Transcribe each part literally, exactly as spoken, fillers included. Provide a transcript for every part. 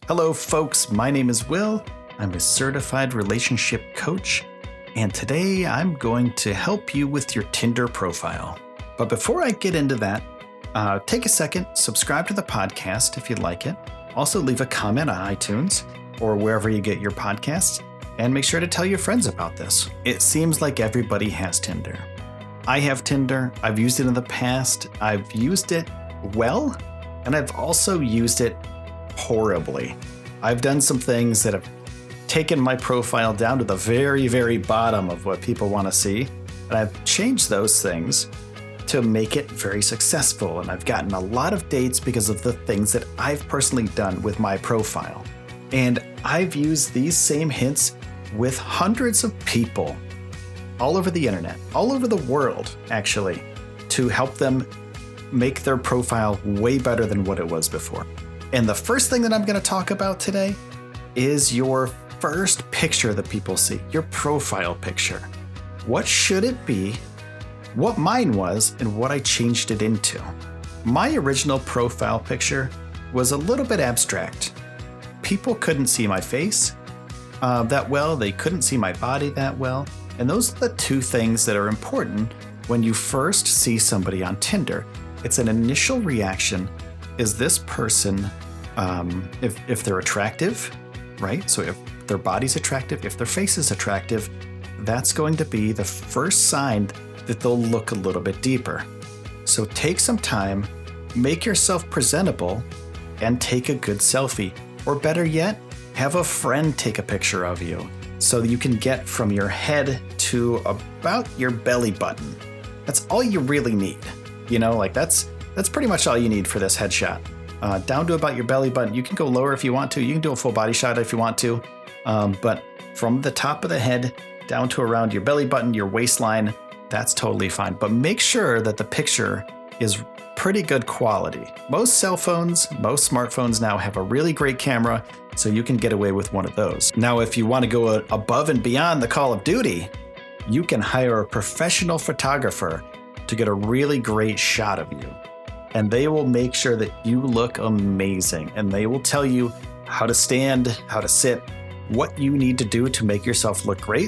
Hello, folks. My name is Will. I'm a certified relationship coach, and today I'm going to help you with your Tinder profile. But before I get into that, uh, take a second, subscribe to the podcast if you like it. Also, leave a comment on iTunes or wherever you get your podcasts, and make sure to tell your friends about this. It seems like everybody has Tinder. I have Tinder. I've used it in the past. I've used it well, and I've also used it horribly. I've done some things that have taken my profile down to the very, very bottom of what people want to see. And I've changed those things to make it very successful. And I've gotten a lot of dates because of the things that I've personally done with my profile. And I've used these same hints with hundreds of people all over the internet, all over the world, actually, to help them make their profile way better than what it was before. And the first thing that I'm going to talk about today is your first picture that people see, your profile picture. What should it be, what mine was, and what I changed it into. My original profile picture was a little bit abstract. People couldn't see my face uh, that well. They couldn't see my body that well. And those are the two things that are important when you first see somebody on Tinder. It's an initial reaction. Is this person, um, if, if they're attractive, right? So if their body's attractive, if their face is attractive, that's going to be the first sign that they'll look a little bit deeper. So take some time, make yourself presentable, and take a good selfie. Or better yet, have a friend take a picture of you so that you can get from your head to about your belly button. That's all you really need. You know, like that's that's pretty much all you need for this headshot. Uh, down to about your belly button. You can go lower if you want to. You can do a full body shot if you want to. Um, but from the top of the head down to around your belly button, your waistline, that's totally fine. But make sure that the picture is pretty good quality. Most cell phones, most smartphones now have a really great camera, so you can get away with one of those. Now, if you want to go above and beyond the Call of Duty, you can hire a professional photographer to get a really great shot of you. And they will make sure that you look amazing. And they will tell you how to stand, how to sit, what you need to do to make yourself look great.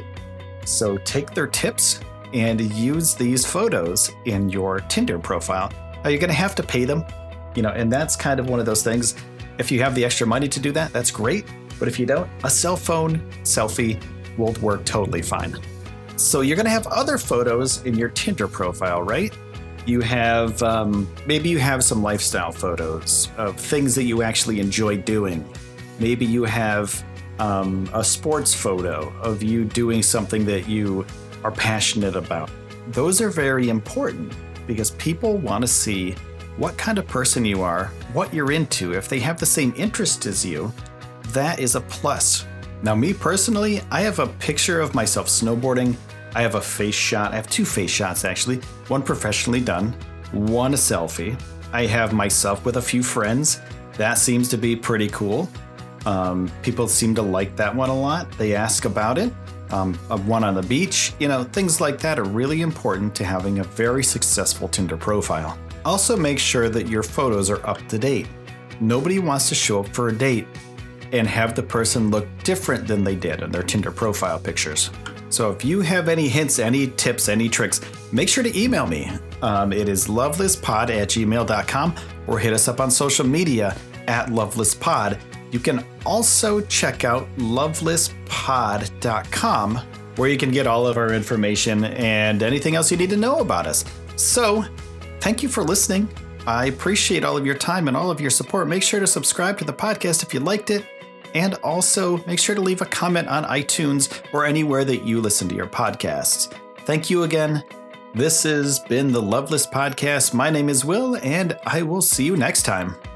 So take their tips and use these photos in your Tinder profile. Now, you're going to have to pay them, you know, and that's kind of one of those things. If you have the extra money to do that, that's great. But if you don't, a cell phone selfie will work totally fine. So you're going to have other photos in your Tinder profile, right? You have, um, maybe you have some lifestyle photos of things that you actually enjoy doing. Maybe you have um, a sports photo of you doing something that you are passionate about. Those are very important because people want to see what kind of person you are, what you're into. If they have the same interest as you, that is a plus. Now, me personally, I have a picture of myself snowboarding. I have a face shot. I have two face shots, actually. One professionally done, one a selfie. I have myself with a few friends. That seems to be pretty cool. Um, people seem to like that one a lot. They ask about it. Um, one on the beach. You know, things like that are really important to having a very successful Tinder profile. Also, make sure that your photos are up to date. Nobody wants to show up for a date and have the person look different than they did in their Tinder profile pictures. So if you have any hints, any tips, any tricks, make sure to email me. Um, it is lovelesspod at gmail dot com or hit us up on social media at lovelesspod. You can also check out lovelesspod dot com where you can get all of our information and anything else you need to know about us. So thank you for listening. I appreciate all of your time and all of your support. Make sure to subscribe to the podcast if you liked it. And also make sure to leave a comment on iTunes or anywhere that you listen to your podcasts. Thank you again. This has been the Loveless Podcast. My name is Will, and I will see you next time.